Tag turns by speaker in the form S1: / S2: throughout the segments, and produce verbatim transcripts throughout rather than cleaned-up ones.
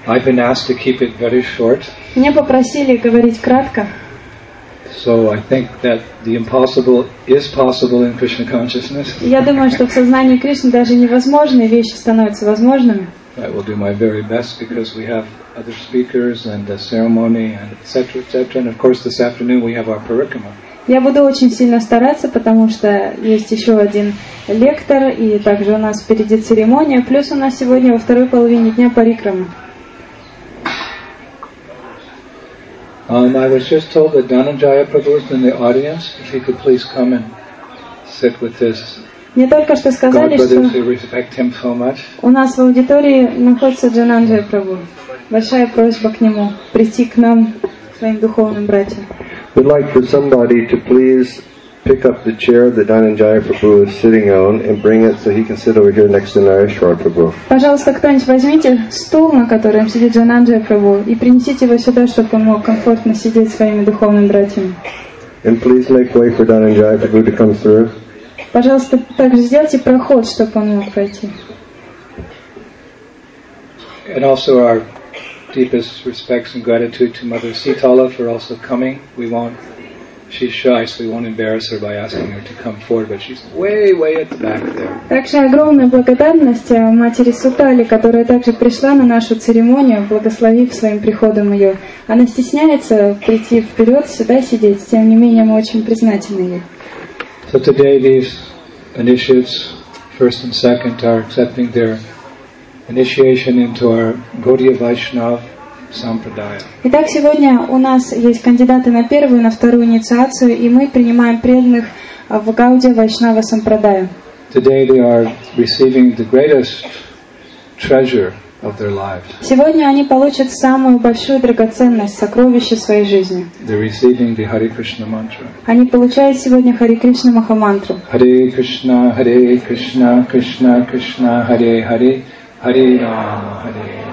S1: I've been asked to keep it very short.
S2: Меня попросили говорить кратко.
S1: So I think that the impossible is possible in Krishna consciousness.
S2: Я думаю, что в сознании Кришны даже невозможные вещи становятся возможными.
S1: I will do my very best because we have other speakers and a ceremony and et cetera, et cetera. And of course this afternoon we have our parikama.
S2: Я буду очень сильно стараться, потому что есть еще один лектор, и также у нас впереди церемония, плюс у нас сегодня во второй половине дня парикрама.
S1: Um, I was just told that Dhananjaya Prabhu is in the audience. If he could please come and sit with his
S2: Мне только что сказали, что
S1: godbrothers who respect him so much.
S2: у нас в аудитории находится Dhananjaya Prabhu. Большая просьба к нему прийти к нам, своим духовным братьям.
S3: We'd like for somebody to please pick up the chair that Dhananjaya Prabhu is sitting on and bring it so he can sit over here next to Nareshwar Prabhu.
S2: Пожалуйста, кто-нибудь возьмите стул, на котором сидит Dhananjaya Prabhu, и принесите его сюда, чтобы он мог комфортно сидеть с своими духовными братьями.
S3: And please make way for Dhananjaya Prabhu to come through.
S2: Пожалуйста, также сделайте проход, чтобы он мог пройти.
S1: And also our deepest respects and gratitude to Mother Sitala for also coming. We won't, she's shy, so we won't embarrass her by asking her to come forward, but she's way, way at the back there.
S2: Также огромная благодарность матери Сутали, которая также пришла на нашу церемонию, благословив своим приходом ее. Она стесняется прийти вперед, сюда сидеть, тем не менее мы очень признательны ей.
S1: So today these initiates, first and second, are accepting their initiation into our Gaudiya Vaishnava Sampradaya.
S2: Итак, сегодня у нас есть кандидаты на первую и на вторую инициацию, и мы принимаем преданных в Гаудия Вайшнава Сампрадая.
S1: Today they are receiving the greatest treasure of their lives.
S2: Сегодня они получат самую большую драгоценность, сокровище своей жизни.
S1: They're receiving the Hare Krishna mantra.
S2: Они получают сегодня Харе Кришна Махамантру.
S1: Hare Krishna, Hare Krishna, Krishna Krishna, Hare Hare, Hare Rama, Hare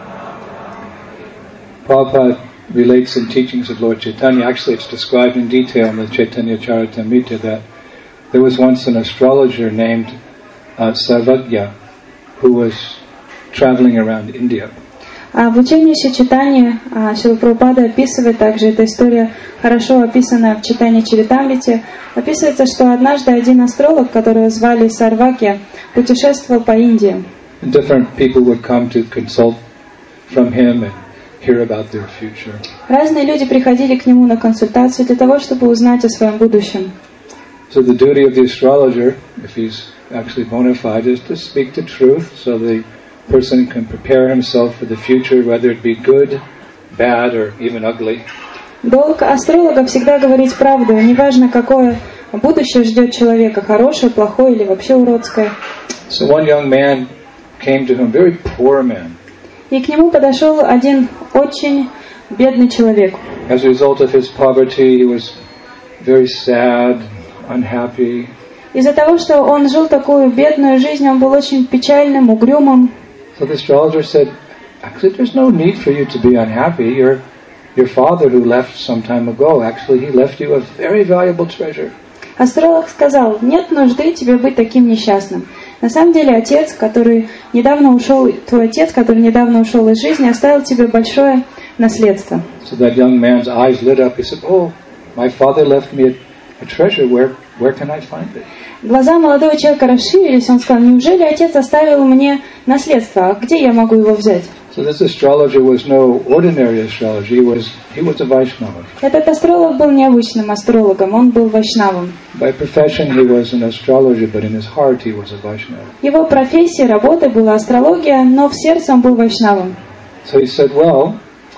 S1: Rama. Prabhupada relates in teachings of Lord Chaitanya, actually it's described in detail in the Chaitanya Charitamrita, that there was once an astrologer named uh, Sarvagya who was traveling around India.
S2: А в учении Чайтаньи Шрила Прабхупада описывает, также эта история хорошо описана в Чайтанья Чаритамрите, описывается, что однажды один астролог, которого звали Сарвакья, путешествовал по Индии.
S1: Different people would come to consult from him and hear about their future.
S2: Разные люди приходили к нему на консультацию для того, чтобы узнать о своем будущем.
S1: So the duty of the astrologer, if he's actually bona fide, is to speak the truth, so the person can prepare himself for the future, whether it be good, bad, or even ugly.
S2: Долг астролога всегда говорить правду, неважно, какое будущее ждет человека, хорошее, плохое или вообще уродское.
S1: So one young man came to him, very poor man.
S2: И к нему подошел один очень бедный человек.
S1: As a result of his poverty, he was very sad, unhappy.
S2: Из-за того, что он жил такую бедную жизнь, он был очень печальным, угрюмым.
S1: So the astrologer said, actually there's no need for you to be unhappy. Your, your father who left some time ago, actually he left you a very valuable treasure.
S2: Астролог сказал, нет нужды тебе быть таким несчастным. На самом деле отец, который недавно ушел, твой отец, который недавно ушел из жизни, оставил тебе большое наследство.
S1: So that young man's eyes lit up. He said, oh, my father left me a, a treasure. Where, where can I find it?
S2: Глаза молодого человека расширились, он сказал, неужели отец оставил мне наследство, а где я могу его взять?
S1: So this astrologer was no ordinary astrologer. He was, he was a Vaishnava.
S2: Этот астролог был необычным астрологом, он был вайшнавом.
S1: By profession he was an astrologer, but in his heart he was a Vaishnava.
S2: Его профессией, работой была астрология, но в сердце он был вайшнавом.
S1: So he said, well,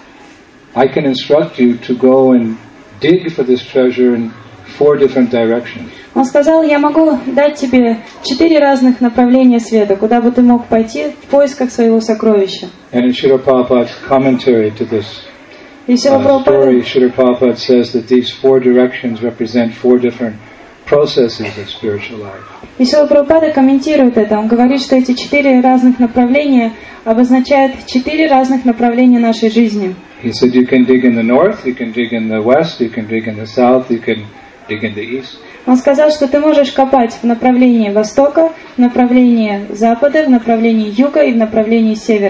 S1: I can instruct you to go and dig for this treasure in four different directions.
S2: Он сказал, я могу дать тебе четыре разных направления света, куда бы ты мог пойти в поисках своего сокровища.
S1: And in Srila Prabhupada's commentary to this
S2: И Шрила
S1: uh, story,
S2: Прабхупада
S1: Srila Prabhupada says that these four directions represent four different processes of spiritual life.
S2: И Шрила Прабхупада комментирует это. Он говорит, что эти четыре разных направления обозначают четыре разных направления нашей жизни.
S1: He said you can dig in the north, you can dig in the west, you can dig in the south, you can dig in the east.
S2: Он сказал, что ты можешь копать в направлении востока, в направлении запада, в направлении юга и в направлении севера.
S1: He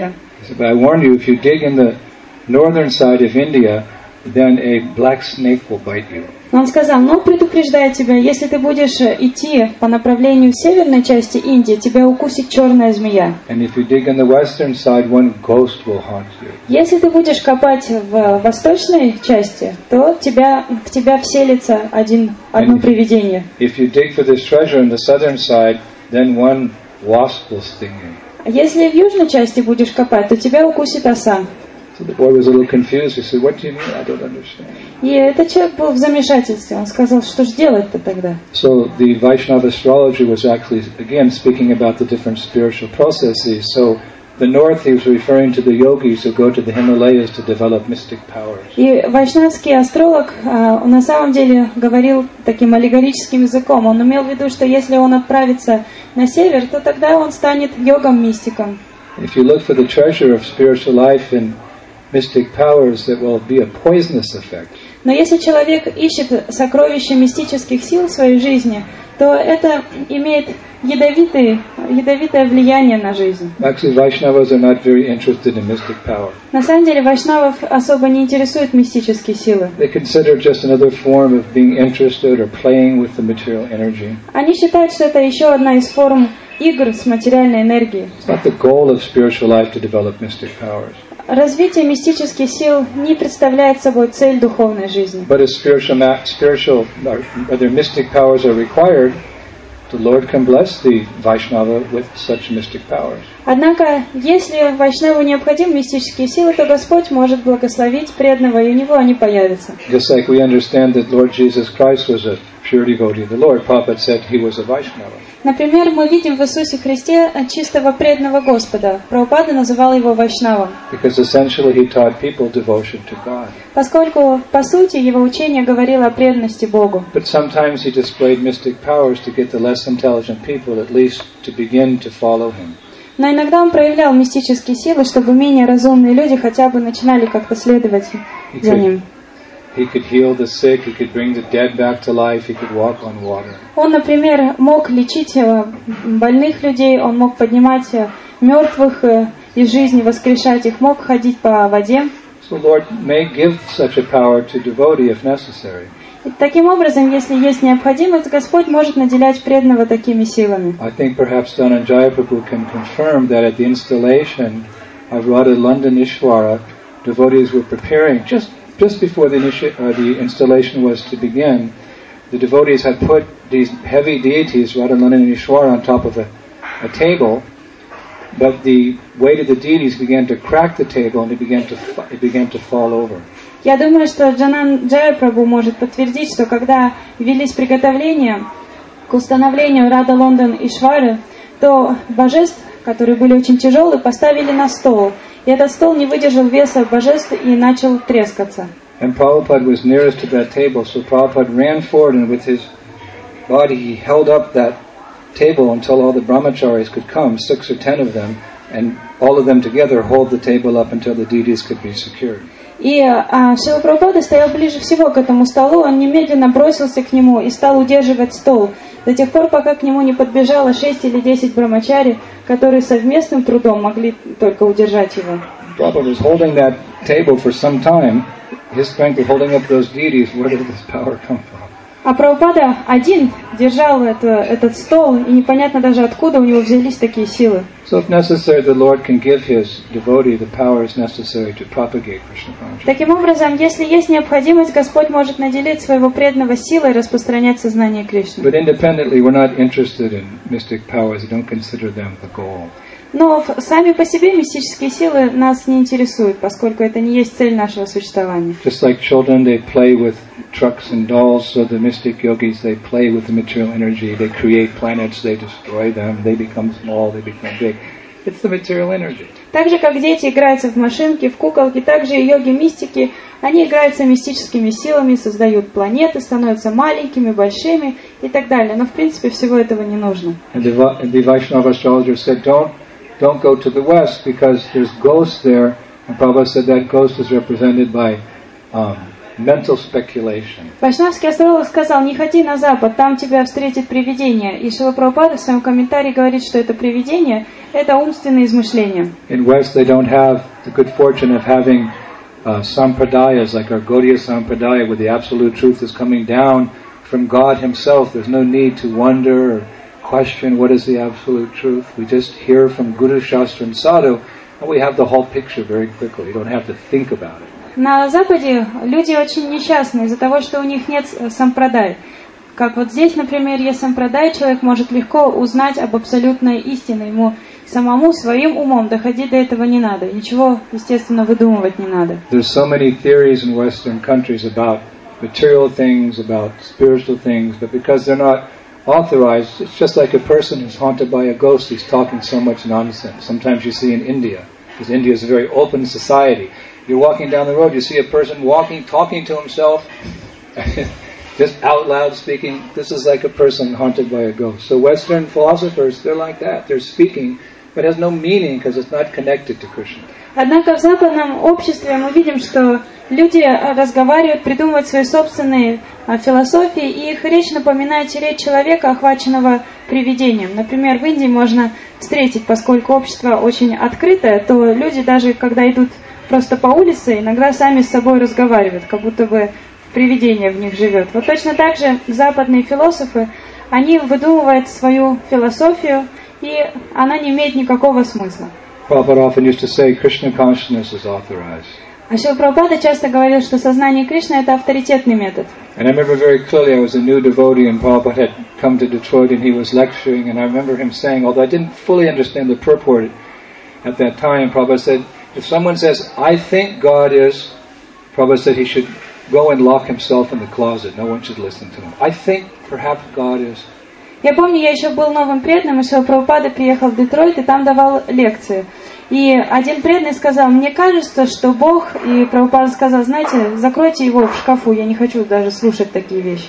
S1: But I warn you, if you dig in the northern side of India, then a black snake will bite you.
S2: Но он сказал, ну, предупреждаю тебя, если ты будешь идти по направлению северной части Индии, тебя укусит черная змея.
S1: And if you dig in the western side, one ghost will haunt you.
S2: Если ты будешь копать в восточной части, то тебя, в тебя вселится один, одно
S1: And
S2: привидение.
S1: If you dig for this treasure in the southern side, then one wasp will sting you.
S2: А если в южной части будешь копать, то тебя укусит оса.
S1: So the boy was a little confused. He said, "What do you mean? I don't understand."
S2: И этот человек был в замешательстве. Он сказал, что же делать-то тогда?
S1: So the Vaishnava astrology was actually, again, speaking about the different spiritual processes. So the north, he was referring to the yogis who go to the Himalayas to develop mystic powers.
S2: И вайшнавский астролог а, на самом деле говорил таким аллегорическим языком. Он имел в виду, что если он отправится на север, то тогда он станет йогом-мистиком.
S1: If you look for the treasure of spiritual life and mystic powers, that will be a poisonous effect.
S2: Но если человек ищет сокровища мистических сил в своей жизни, то это имеет ядовитые, ядовитое влияние на жизнь.
S1: Actually, Vaishnavas are not very interested in mystic power.
S2: На самом деле вайшнавов особо не интересуют мистические силы.
S1: They consider it just another form of being interested or playing with the material energy.
S2: Они считают, что это еще одна из форм игр с материальной энергией.
S1: It's not the goal of spiritual life to develop mystic powers.
S2: Развитие мистических сил не представляет собой цель духовной жизни.
S1: But as spiritual, spiritual, whether mystic powers are required, the Lord can bless the Vaishnava with such mystic powers.
S2: Однако, если вайшнаву необходимы мистические силы, то Господь может благословить преданного, и у него они появятся.
S1: Just like we understand that Lord Jesus Christ was a pure devotee of the Lord, Prabhupada said he was a Vaishnava.
S2: Например, мы видим в Иисусе Христе чистого преданного Господа. Прабхупада называл его вайшнавом.
S1: Because essentially he taught people devotion to God.
S2: Поскольку, по сути, его учение говорило о преданности Богу.
S1: But sometimes he displayed mystic powers to get the less intelligent people at least to begin to follow him.
S2: Но иногда он проявлял мистические силы, чтобы менее разумные люди хотя бы начинали как-то следовать за ним.
S1: He could heal the sick, he could bring the dead back to life, he could walk on water.
S2: Он, например, мог лечить больных людей, он мог поднимать мертвых из жизни, воскрешать их, мог ходить по воде.
S1: So Lord may give such a power to devotee if necessary.
S2: И таким образом, если есть необходимость, Господь может наделять преданного такими силами.
S1: I think perhaps Dhananjaya Prabhu can confirm that at the installation of Radha London Ishwara, devotees were preparing just Just before the, initi- uh, the installation was to begin, the devotees had put these heavy deities, Radharani and Ishwara, on top of a, a table, but the weight of the deities began to crack the table and it began to it began to fall over.
S2: Я думаю, что Джананджая Прабху может подтвердить, что когда велись приготовления к установлению Рада Лондон Ишвары, то божеств, которые были очень тяжелые, поставили на стол. И этот стол не выдержал веса божеств и начал трескаться.
S1: And Prabhupada was nearest to that table, so Prabhupada ran forward and with his body he held up that table until all the brahmacharis could come, six or ten of them, and all of them together hold the table up until the deities could be secured.
S2: И а, Шрила Прабхупада стоял ближе всего к этому столу, он немедленно бросился к нему и стал удерживать стол, до тех пор, пока к нему не подбежало шесть или десять брамачари, которые совместным трудом могли только удержать его.
S1: Prabhupada was holding that table for some time. His strength of holding up those deities, where did this power come from?
S2: А Прабхупада один держал это, этот стол, и непонятно даже откуда у него взялись такие силы.
S1: So if necessary, the Lord can give his devotee the powers necessary to propagate Krishna consciousness.
S2: Таким образом, если есть необходимость, Господь может наделить своего преданного силой распространять сознание Кришны.
S1: But independently, we're not interested in mystic powers. We don't consider them the goal.
S2: Но сами по себе мистические силы нас не интересуют, поскольку это не есть цель нашего существования.
S1: Just like children, they play with trucks and dolls, so the mystic yogis, they play with the material energy. They create planets, they destroy them, they become small, they become big. It's the material energy.
S2: Так же, как дети играются в машинки, в куколки, так же и йоги-мистики, они играются мистическими силами, создают планеты, становятся маленькими, большими и так далее. Но в принципе всего этого не нужно.
S1: And the, the Vaishnava astrologer said, don't, don't go to the west because there's ghosts there. And Prabhupada said that ghost is represented by um, mental speculation.
S2: Вайшнавский астролог сказал: не ходи на Запад, там тебя встретит привидение. И Шрила Прабхупада в своем комментарии говорит, что это привидение, это умственные измышления.
S1: In West, they don't have the good fortune of having uh, sampradayas like our Gaudiya Sampradaya, where the absolute truth is coming down from God Himself. There's no need to wonder or question what is the absolute truth. We just hear from Guru, Shastra and Sadhu, and we have the whole picture very quickly. You don't have to think about it.
S2: На Западе люди очень несчастны из-за того, что у них нет сампрадай. Как вот здесь, например, есть сампрадай, человек может легко узнать об абсолютной истине. Ему самому своим умом доходить до этого не надо. Ничего, естественно, выдумывать не надо.
S1: There's so many theories in Western countries about material things, about spiritual things, but because they're not authorized, it's just like a person who's haunted by a ghost who's talking so much nonsense. Sometimes you see in India, because India is a very open society. You're walking down the road, you see a person walking, talking to himself, just out loud speaking. This is like a person haunted by a ghost. So Western philosophers, they're like that. They're speaking, but it has no meaning because it's not connected to Krishna.
S2: Однако в западном обществе мы видим, что люди разговаривают, придумывают свои собственные философии, и их речь напоминает речь человека, охваченного привидением. Например, в Индии можно встретить, поскольку общество очень открытое, то люди даже, когда идут просто по улице, иногда сами с собой разговаривают, как будто бы привидение в них живет. Вот точно так же западные философы, они выдумывают свою философию, и она не имеет никакого смысла.
S1: Prabhupada often used to say Krishna consciousness is authorized.
S2: А Шрила Прабхупада часто говорил, что сознание Кришны – это авторитетный метод.
S1: And I remember very clearly I was a new devotee and Prabhupada had come to Detroit and he was lecturing, and I remember him saying, although I didn't fully understand the purport at that time, Prabhupada said, if someone says, I think God is, Prabhupada said he should go and lock himself in the closet. No one should listen to him. I think perhaps God is.
S2: Я помню, я еще был новым преданным, и Шрила Прабхупада приехал в Детройт и там давал лекции. И один преданный сказал: мне кажется, что Бог, и Прабхупада сказал: знаете, закройте его в шкафу, я не хочу даже слушать такие вещи.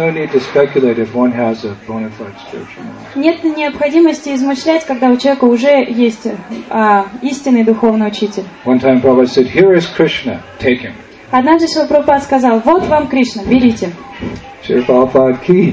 S2: Нет необходимости измышлять, когда у человека уже есть а, истинный духовный учитель.
S1: One time Prabhupada said, here is Krishna, take him.
S2: Однажды Шрила Прабхупада сказал: вот вам Кришна, берите.
S1: Шрила Прабхупада ки.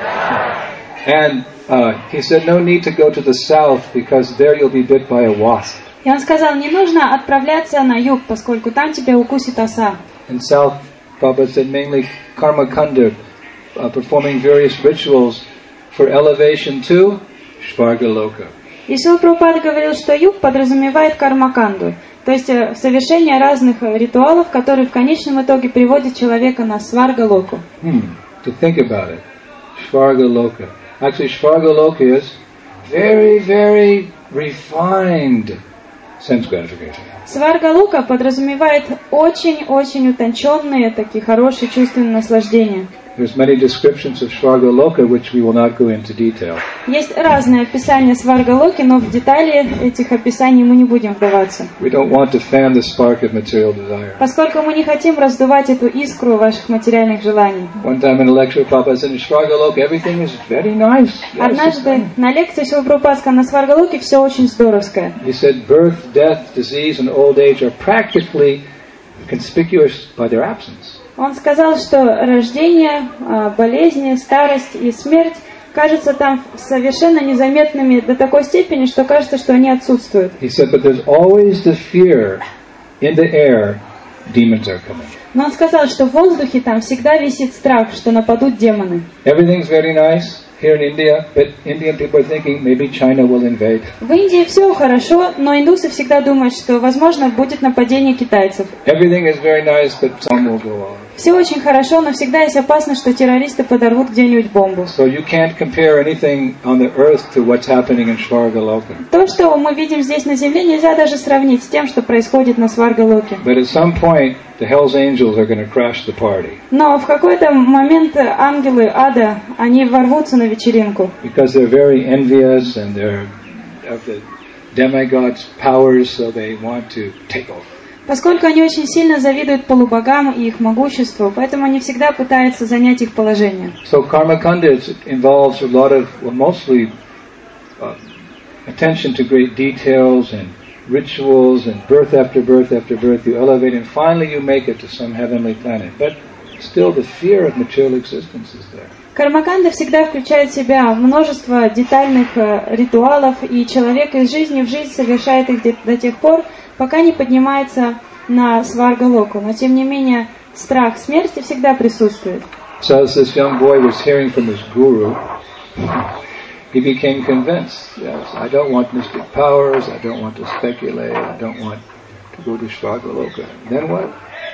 S1: And uh, he said, no need to go to the south because there you'll be bit by a wasp.
S2: И он сказал: не нужно отправляться на юг, поскольку там тебя укусит оса.
S1: In south, Prabhupada said mainly karma kanda, uh, performing various rituals for elevation to Svargaloka.
S2: И Шрила Прабхупада говорил, что юг подразумевает кармаканду, то есть совершение разных ритуалов, которые в конечном итоге приводят человека на Сваргалоку.
S1: Hmm. To think about it, Svargaloka. Actually, Svargaloka is very, very refined sense gratification.
S2: Сваргалока подразумевает очень-очень утонченные, такие хорошие чувственные наслаждения.
S1: There's many descriptions of Svargaloka, which we will not go into detail.
S2: Есть разные описания Сваргалоки, но в детали этих описаний мы не будем вдаваться.
S1: We don't want to fan the spark of material desire.
S2: Поскольку мы не хотим раздувать эту искру ваших материальных желаний.
S1: One time in a lecture, Prabhupada said in Svargaloka everything is very nice.
S2: Однажды на лекции Шрила Прабхупада сказал: на Сваргалоке все очень здоровское.
S1: He said birth, death, disease, and old age are practically conspicuous by their absence.
S2: Он сказал, что рождение, болезни, старость и смерть кажутся там совершенно незаметными до такой степени, что кажется, что они отсутствуют.
S1: He said, but there's always the fear in the air, demons are coming.
S2: Но он сказал, что в воздухе там всегда висит страх, что нападут демоны.
S1: Everything's very nice here in India, but Indian people are thinking maybe China will invade.
S2: В Индии все хорошо, но индусы всегда думают, что, возможно, будет нападение китайцев.
S1: Everything is very nice, but some will go off.
S2: Все очень хорошо, но всегда есть опасность, что террористы подорвут где-нибудь бомбу.
S1: So you can't compare anything on the earth to what's happening in Svargaloka.
S2: То, что мы видим здесь на земле, нельзя даже сравнить с тем, что происходит на Сваргалоке.
S1: But at some point, the Hell's Angels are going to crash the party.
S2: Но в какой-то момент ангелы ада, они ворвутся на вечеринку.
S1: Because they're very envious and they're of the demigods' powers, so they want to take over.
S2: Поскольку они очень сильно завидуют полубогам и их могуществу, поэтому они всегда пытаются занять их положение.
S1: So karma kanda involves a lot of, well, mostly uh, attention to great details and rituals and birth after birth after birth, you elevate and finally you make it to some heavenly planet. But still the fear of material existence is there.
S2: Кармаканда всегда включает в себя множество детальных э, ритуалов, и человек из жизни в жизнь совершает их до тех пор, пока не поднимается на сваргалоку. Но тем не менее, страх смерти всегда присутствует.
S1: So as this young boy was hearing from his guru, he became convinced, yes, I don't want mystic powers, I don't want to speculate, I don't want to go to Svargaloka. Then what?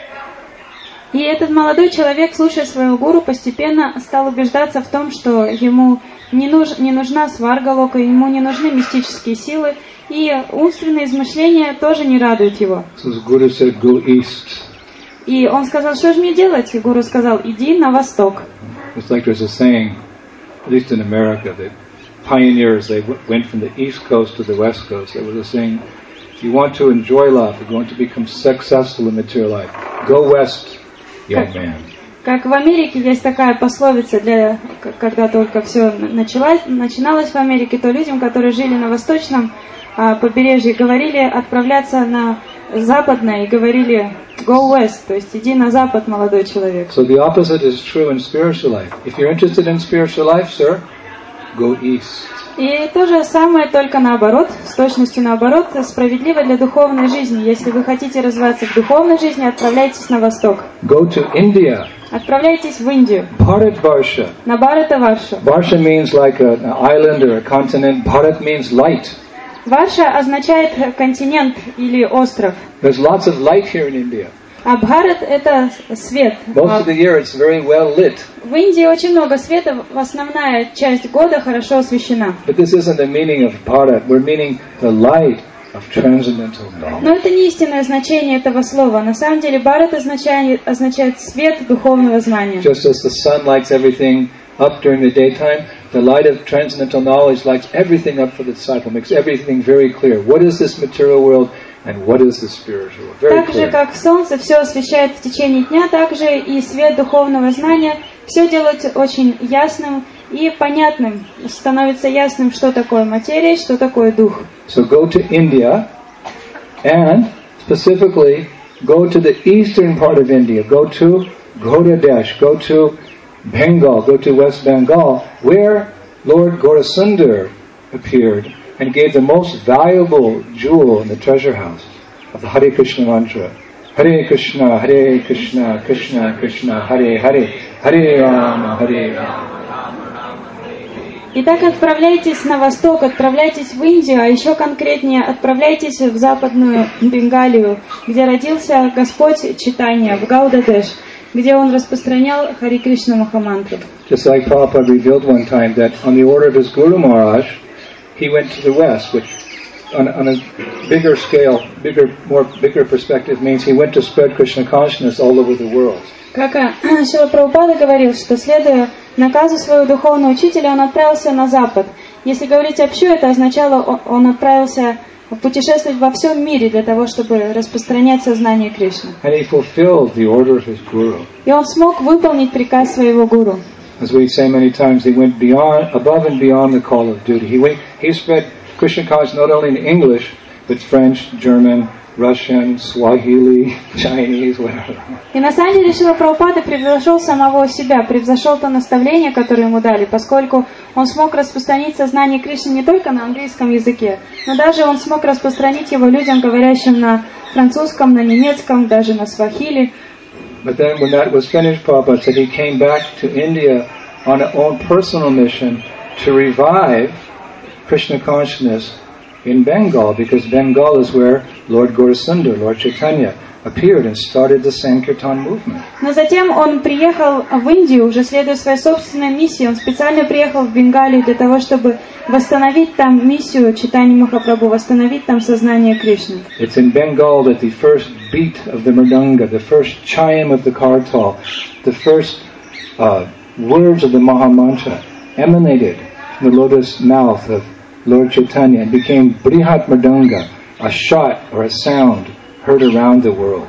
S2: И этот молодой человек, слушая своего гуру, постепенно стал убеждаться в том, что ему не, нуж, не нужна сваргалока, ему не нужны мистические силы, и умственные измышления тоже не радуют его.
S1: So his guru said, go east.
S2: И он сказал, что же мне делать? И гуру сказал, иди на восток.
S1: It's like there's a saying, at least in America, that pioneers, they went from the east coast to the west coast. There was a saying, if you want to enjoy life, if you want to become successful in material life, go west, young man.
S2: Как в Америке есть такая пословица, для, когда только все началось, начиналось в Америке, то людям, которые жили на восточном а, побережье, говорили отправляться на западное и говорили go west, то есть иди на запад, молодой человек.
S1: So the opposite is true in spiritual life. If you're interested in spiritual life, sir, go east.
S2: И то же самое, только наоборот, с точностью наоборот, справедливо для духовной жизни. Если вы хотите развиваться в духовной жизни, отправляйтесь на восток.
S1: Go to India.
S2: Отправляйтесь в Индию.
S1: Bharatvarsha.
S2: На Бхаратаваршу.
S1: Varsha means like a, an island or a continent. Bharat means light.
S2: Варша означает континент или остров.
S1: There's lots of light here in India.
S2: А Бхарат — это свет.
S1: Most of the year it's very well lit.
S2: В Индии очень много света, основная часть года хорошо освещена.
S1: But this isn't the meaning of Bharat. We're meaning the light of transcendental knowledge.
S2: Но это не истинное значение этого слова. На самом деле Бхарат означает, означает свет духовного знания.
S1: Just as the sun lights everything up during the daytime, the light of transcendental knowledge lights everything up for the disciple, makes everything very clear. What is this material world? And what is the spiritual? Very
S2: Так же, как солнце все освещает в течение дня, так же и свет духовного знания все делает очень ясным и понятным. Становится ясным, что такое материя, что такое дух.
S1: So go to India, and specifically go to the eastern part of India. Go to Gaudadesh, go to Bengal, go to West Bengal, where Lord Gaurasundar appeared and gave the most valuable jewel in the treasure house of the Hare Krishna mantra. Hare Krishna, Hare Krishna, Krishna Krishna, Hare Hare, Hare Rama, Hare Rama.
S2: Итак, отправляйтесь на восток, отправляйтесь в Индию, а еще конкретнее отправляйтесь в западную Бенгалию, где родился Господь Чайтанья, в Гаудадеш, где он распространял Харе Кришна Махамантру.
S1: Just like Prabhupada revealed one time that on the order of his Guru Maharaj, he went to the west, which on, on a bigger scale, bigger, more bigger perspective means he went to spread Krishna consciousness all over the world.
S2: Как Шрила Прабхупада говорил, что следуя наказу своего духовного учителя, он отправился на запад. Если говорить общо, это означало, он отправился путешествовать во всем мире для того, чтобы распространять сознание Кришны.
S1: And he fulfilled the order of his Guru.
S2: И он смог выполнить приказ своего гуру.
S1: As we say many times, he went beyond, above and beyond the call of duty. He went, he spread Krishna consciousness not only in English, but French, German, Russian, Swahili, Chinese, whatever.
S2: И на самом деле Шрила Прабхупада превзошел самого себя, превзошел то наставление, которое ему дали, поскольку он смог распространить сознание Кришны не только на английском языке, но даже он смог распространить его людям, говорящим на французском, на немецком, даже на свахили.
S1: But then when that was finished, Prabhupada said he came back to India on an own personal mission to revive Krishna consciousness in Bengal, because Bengal is where Lord Gaurasundar, Lord Chaitanya, appeared and started the Sankirtan movement.
S2: Но затем он приехал в Индию, уже следуя своей собственной миссии. Он специально приехал в Бенгалию для того, чтобы восстановить там миссию Чайтаньи Махапрабху, восстановить там сознание Кришны.
S1: It's in Bengal that the first beat of the mridanga, the first chime of the kartal, the first uh, words of the Mahamantra emanated from the lotus mouth of Lord Chaitanya and became Brihat Mridanga, a shot or a sound heard around the world.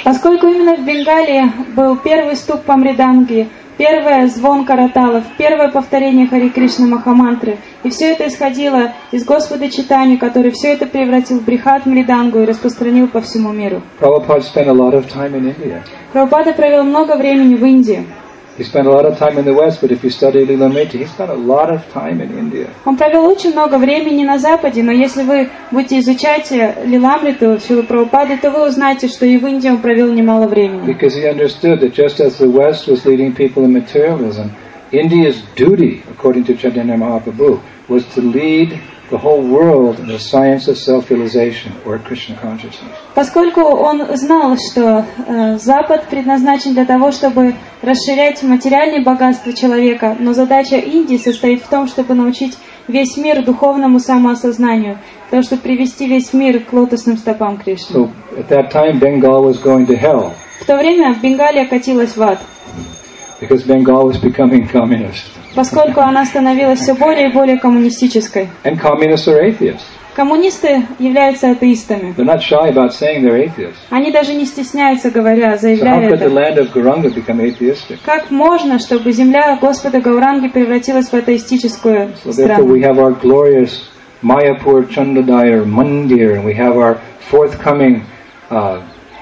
S2: Поскольку именно в Бенгалии был первый стук по мриданге, первый звон караталов, первое повторение Хари Кришна Махамантры, и все это исходило из Господа Чайтаньи, который все это превратил в брихат мридангу и распространил по всему миру.
S1: Prabhupada spent a lot of time in India.
S2: Прабхупада провел много времени в Индии.
S1: He spent a lot of time in the West, but if you study Lilamrita, he spent a lot of time in India.
S2: Он провел очень много времени на Западе, но если вы будете изучать Лиламриту, Шрилы Прабхупады, то вы узнаете, что и в Индии он провел немало времени.
S1: Because he understood that just as the West was leading people in materialism, India's duty, according to Chaitanya Mahaprabhu, was to lead the whole world in the science of self-realization or Krishna consciousness.
S2: Поскольку он знал, что э, Запад предназначен для того, чтобы расширять материальные богатства человека, но задача Индии состоит в том, чтобы научить весь мир духовному самоосознанию, для того, чтобы привести весь мир к лотосным стопам Кришны.
S1: So at that time, Bengal was going to hell.
S2: В то время Бенгалия катилась в ад,
S1: Because Bengal was becoming communist.
S2: поскольку она становилась все более и более коммунистической.
S1: And communists are atheists.
S2: Коммунисты являются атеистами.
S1: They're not shy about saying they're atheists.
S2: Они даже не стесняются, говоря,
S1: So how
S2: заявляя
S1: could the
S2: это.
S1: land of Gauranga become atheistic?
S2: Как можно, чтобы земля Господа Гауранги превратилась в атеистическую
S1: So therefore we
S2: страну?
S1: have our glorious Mayapur Chandradaya Mandir, and we have our forthcoming uh,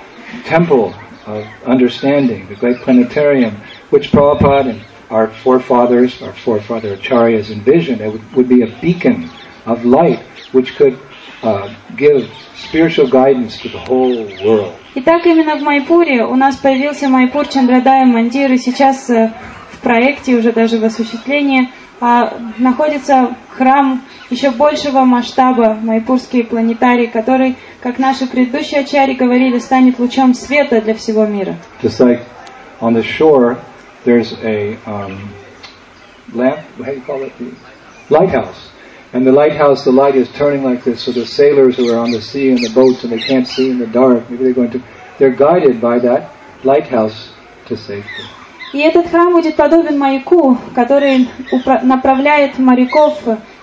S1: temple of understanding, the great planetarium, which Prabhupada and our forefathers, our forefather Acharyas envisioned. It would, would be a beacon of light which could uh, give spiritual guidance to the whole world.
S2: Итак, именно в Майпуре у нас появился Майпур Чандрадая Мандир, и сейчас э, в проекте, уже даже в осуществлении, а, находится храм еще большего масштаба, Майпурский планетарий, который, как наши предыдущие ачарьи говорили, станет лучом света для всего мира.
S1: Just like on the shore, there's a um, lamp, how do you call it? Lighthouse. And the lighthouse, the light is turning like this, so the sailors who are on the sea in the boats and they can't see in the dark, maybe they're going to, they're guided by that lighthouse to safety.
S2: И этот храм будет подобен маяку, который упра- направляет моряков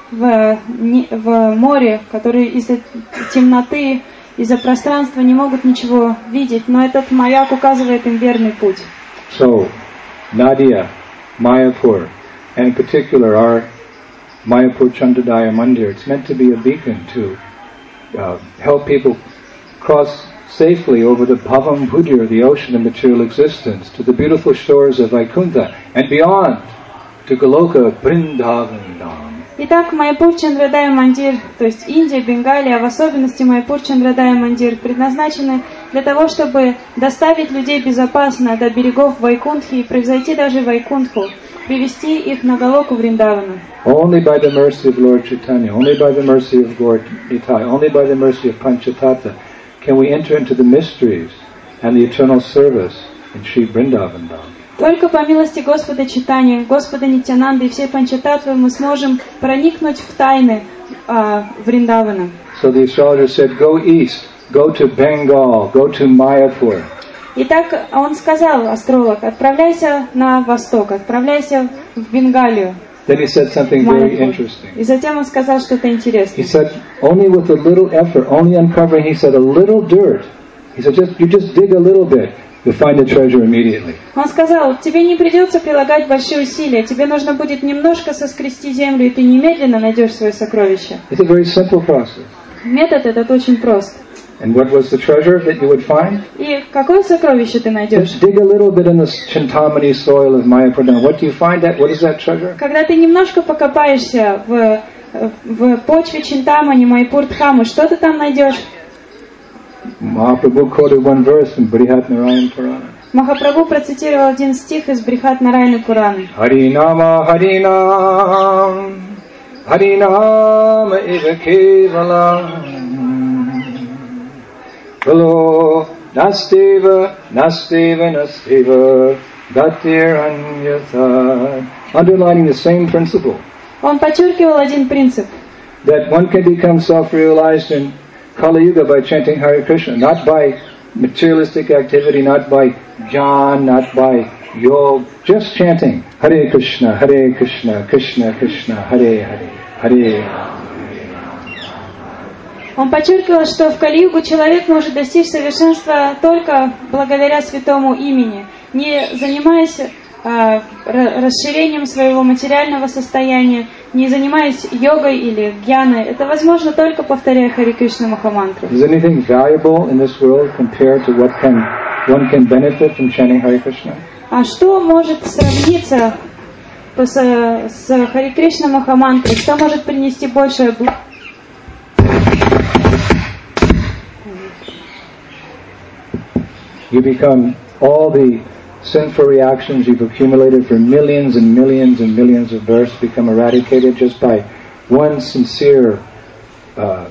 S2: в, не- в море, которые из-за темноты, из-за пространства не могут ничего видеть, но этот маяк указывает им верный путь.
S1: So, Nadia, Mayapur, and in particular our Mayapur Chandradaya Mandir, it's meant to be a beacon to uh, help people cross safely over the Bhavam Bhudir, the ocean of material existence, to the beautiful shores of Vaikuntha, and beyond, to Goloka Vrindavan Dham.
S2: Итак, Майпур Чандрадая Мандир, то есть Индия, Бенгалия, в особенности Майпур Чандрадая Мандир, предназначены для того, чтобы доставить людей безопасно до берегов Вайкунтхи и превзойти даже Вайкунтху, привести их на Галоку Вриндавана.
S1: Only by the mercy of Lord Chaitanya, only by the mercy of Lord Nitai, only by the mercy of Panchatattva can we enter into the mysteries and the eternal service in Sri Vrindavan Dham.
S2: Только по милости Господа Чайтаньи, Господа Нитьянанды и всей Панчататтвы мы сможем проникнуть в тайны а, Вриндавана.
S1: So the astrologer said, go east, go to Bengal, go to Mayapur.
S2: Итак, он сказал, астролог, отправляйся на восток, отправляйся в Бенгалию.
S1: Then he said something very interesting.
S2: И затем он сказал что-то
S1: He
S2: интересное.
S1: said, only with a little effort, only uncovering, he said, a little dirt. He said, just you just dig a little bit, you'll find the treasure immediately.
S2: Он сказал, тебе не придется прилагать большие усилия, тебе нужно будет немножко соскрести землю, и ты немедленно найдешь свое сокровище.
S1: It's a very simple process.
S2: Метод этот очень прост.
S1: And what was the treasure that you would find?
S2: И какое сокровище ты найдешь?
S1: Just dig a little bit in the Chintamani soil of Mayapur. Now, what do you find? That what is that treasure?
S2: Когда ты немножко покопаешься в, в почве Чинтамани, Майпур-Дхамы, что ты там найдешь?
S1: Mahaprabhu quoted one verse from Brihat Narayan Purana.
S2: Махапрабху процитировал один стих из Брихат Нарайны Пураны.
S1: Harinama Harinam Harinama Eva Kevalam Velo Nasteva Nasteva Nasteva Gatir Anyatha. Underlining the same principle.
S2: Он подчеркивал один принцип.
S1: That one can become self-realized in Kali Yuga by chanting Hare Krishna, not by materialistic activity, not by jnana, not by yoga, just chanting Hare Krishna, Hare Krishna, Krishna Krishna, Hare Hare, Hare.
S2: Он подчеркивал, что в Кали-югу человек может достичь совершенства только благодаря святому имени, не занимаясь а, расширением своего материального состояния, не занимаясь йогой или гьяной. Это возможно только повторяя Хари Кришна Махамантру.
S1: Is anything valuable in this world compared to what can one can benefit from chanting Hare Krishna?
S2: А что может сравниться с, с Хари Кришна Махамантрой? Что может принести большее благо?
S1: You become all the sinful reactions you've accumulated for millions and millions and millions of births become eradicated just by one sincere uh,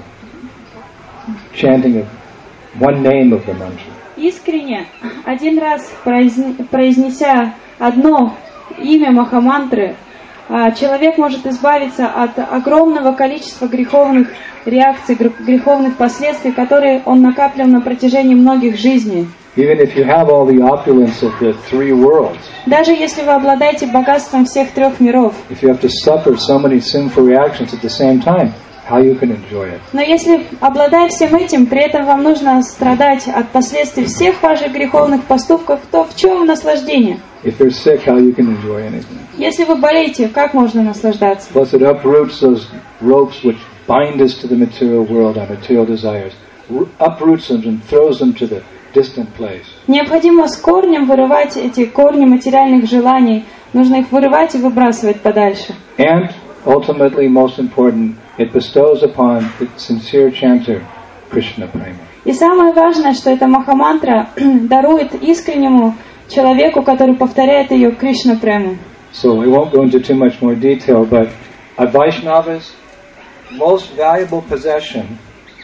S1: chanting of one name of the mantra.
S2: Искренне, один раз произнеся одно имя Махамантры, человек может избавиться от огромного количества греховных реакций, греховных последствий, которые он накапливал на протяжении многих жизней.
S1: Even if you have all the opulence of the three worlds,
S2: даже если вы обладаете богатством всех трех миров,
S1: if you have to suffer so many sinful reactions at the same time, how you can enjoy it?
S2: Но если, обладая всем этим, при этом вам нужно страдать от последствий всех ваших греховных поступков, то в чем наслаждение?
S1: If you're sick, how you can enjoy anything?
S2: Если вы болеете, как можно наслаждаться?
S1: Plus it uproots those ropes which bind us to the material world, our material desires, uproots them and throws them to the distant place.
S2: Необходимо с корнем вырывать эти корни материальных желаний. Нужно их вырывать и выбрасывать подальше.
S1: And ultimately, most important, it bestows upon the sincere chanter Krishna prema.
S2: И самое важное, что эта Махамантра дарует искреннему человеку, который повторяет ее Кришна прему.
S1: So we won't go into too much more detail, but a Vaishnava's most valuable possession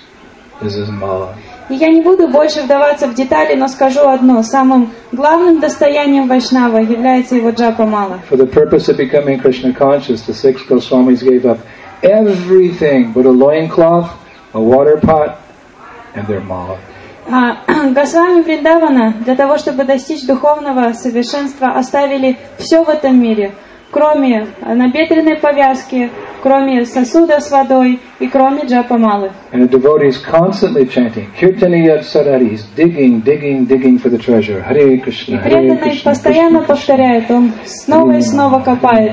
S1: is his mala.
S2: И я не буду больше вдаваться в детали, но скажу одно. Самым главным достоянием Вайшнава является его джапа-мала.
S1: For the purpose of becoming Krishna conscious, the six Goswamis gave up everything but a loincloth, a water pot, and their mala.
S2: А Госвами Вриндавана для того, чтобы достичь духовного совершенства, оставили все в этом мире, кроме набедренной повязки, кроме сосуда с водой и кроме джапа-малы.
S1: And the devotees constantly chanting, Kirtaniyat Sararis, digging, digging, digging for the treasure. Hare Krishna,
S2: И
S1: Hare
S2: преданный
S1: Krishna,
S2: постоянно
S1: Krishna,
S2: повторяет, он снова и снова копает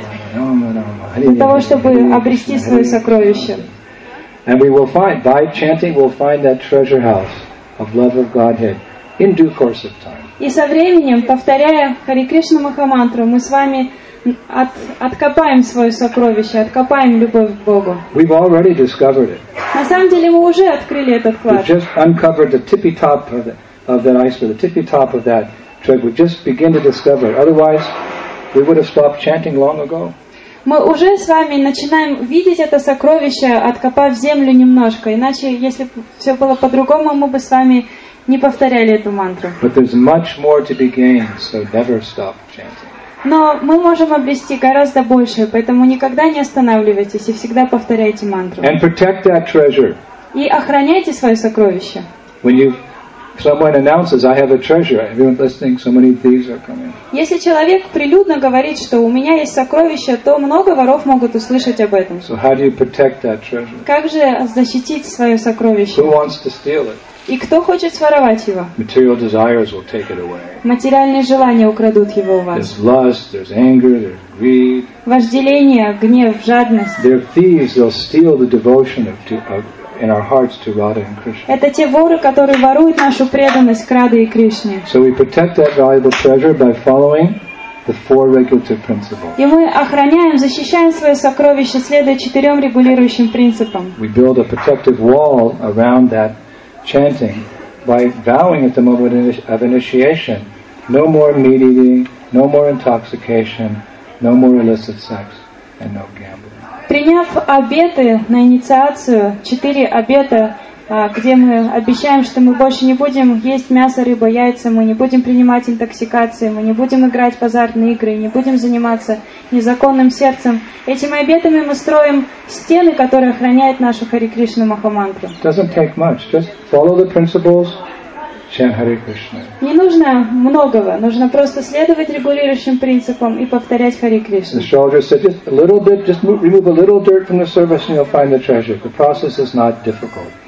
S2: для того, чтобы обрести свое сокровище.
S1: And we will find, by chanting, we'll find that treasure house of love of Godhead in due course of time.
S2: И со временем, повторяя Хари Кришна Махамантру, мы с вами от, откопаем свое сокровище, откопаем любовь к Богу.
S1: We've already discovered it.
S2: На самом деле мы уже открыли этот
S1: We've
S2: клад.
S1: just uncovered the tippy top of, the, of that iceberg, the tippy top of that treasure. We just begin to discover it. Otherwise, we would have stopped chanting long ago.
S2: Мы уже с вами начинаем видеть это сокровище, откопав землю немножко. Иначе, если бы все было по-другому, мы бы с вами не повторяли эту мантру.
S1: But there's much more to be gained, so never stop chanting.
S2: Но мы можем обрести гораздо больше, поэтому никогда не останавливайтесь и всегда повторяйте мантру.
S1: And protect that treasure.
S2: И охраняйте свое сокровище.
S1: When you, someone announces, I have a treasure, everyone listening, so many thieves are coming.
S2: Если человек прилюдно говорит, что у меня есть сокровище, то много воров могут услышать об этом.
S1: So how do you protect that treasure?
S2: Как же защитить свое сокровище?
S1: Who wants to steal it?
S2: И кто хочет своровать его?
S1: Material desires will take it away.
S2: Материальные желания украдут его у вас.
S1: There's lust, there's anger, there's greed.
S2: Вожделение, гнев, жадность.
S1: They're thieves, they'll steal the devotion of, to, of, in our hearts to Radha and Krishna.
S2: Это те воры, которые воруют нашу преданность к Раде и Кришне.
S1: So we protect that valuable treasure by following the four regulative principles.
S2: И мы охраняем, защищаем свое сокровище, следуя четырем регулирующим принципам.
S1: We build a protective wall around that chanting by vowing at the moment of initiation, no more meat eating, no more intoxication, no more illicit sex, and no gambling.
S2: Приняв обеты на инициацию, четыре обета, где мы обещаем, что мы больше не будем есть мясо, рыбу, яйца, мы не будем принимать интоксикации, мы не будем играть в азартные игры, не будем заниматься незаконным сердцем. Этими обетами мы строим стены, которые охраняют нашу Хари Кришна Махамантру.
S1: Doesn't take much. Just follow the principles, chant Hare Krishna.
S2: Не нужно многого, нужно просто следовать регулирующим принципам и повторять Хари Кришна.
S1: The astrologer said, just a little bit, just move, remove a little dirt from the surface and you'll find the treasure. The process is not difficult.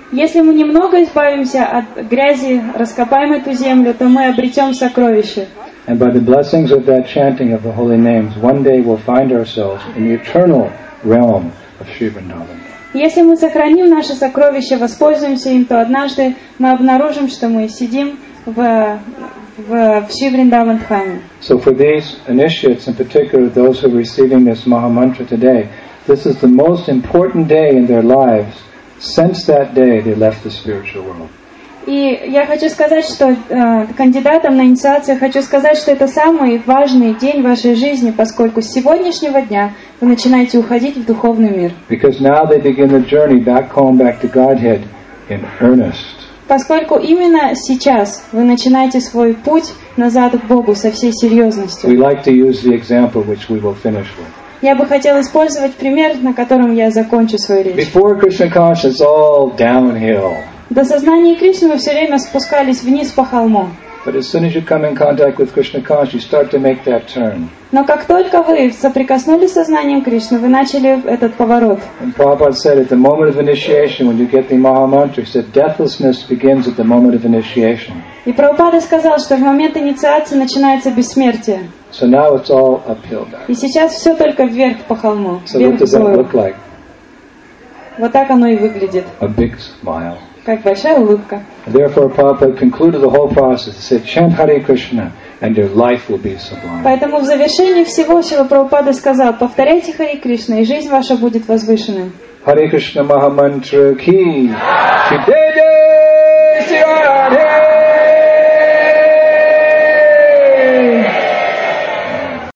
S2: Если мы немного избавимся от грязи, раскопаем эту землю, то мы обретем сокровище.
S1: And by the blessings of that chanting of the holy names, one day we'll find ourselves in the eternal realm of Sri Vrindavan.
S2: Если мы сохраним наши сокровища, воспользуемся им, то однажды мы обнаружим, что мы сидим в, в, в Шри Вриндаван Дхаме.
S1: So for these initiates, in particular those who are receiving this Mahamantra today, this is the most important day in their lives. Since that day, they left the spiritual world.
S2: И я хочу сказать, что э, кандидатам на инициацию хочу сказать, что это самый важный день вашей жизни, поскольку с сегодняшнего дня вы начинаете уходить в духовный мир.
S1: Because now they begin the journey back home, back to Godhead in earnest.
S2: Поскольку именно сейчас вы начинаете свой путь назад к Богу со всей серьезностью.
S1: We like to use the example which we will finish with.
S2: Я бы хотела использовать пример, на котором я закончу свою речь.
S1: Before Krishna consciousness, it's all downhill.
S2: До сознания Кришны мы все время спускались вниз по холму.
S1: But as soon as you come in contact with Krishna consciousness, you start to make that turn.
S2: Но как только вы соприкоснулись с сознанием Кришны, вы начали этот поворот.
S1: And Prabhupada said at the moment of initiation, when you get the Mahamantra, he said deathlessness begins at the moment of initiation.
S2: И Прабхупада сказал, что в момент инициации начинается бессмертие.
S1: So now it's all uphill now.
S2: И сейчас все только вверх по холму.
S1: So
S2: Вверх
S1: what does that
S2: взвою.
S1: look like?
S2: Вот так оно и выглядит.
S1: A big smile.
S2: Как большая улыбка.
S1: And therefore Prabhupada concluded the whole process. He said, chant Hare Krishna and your life will be sublime.
S2: Поэтому в завершении всего Шрила Прабхупада сказал: повторяйте Харе Кришна, и жизнь ваша будет возвышенной.
S1: Hare Krishna Mahamantra ki. Today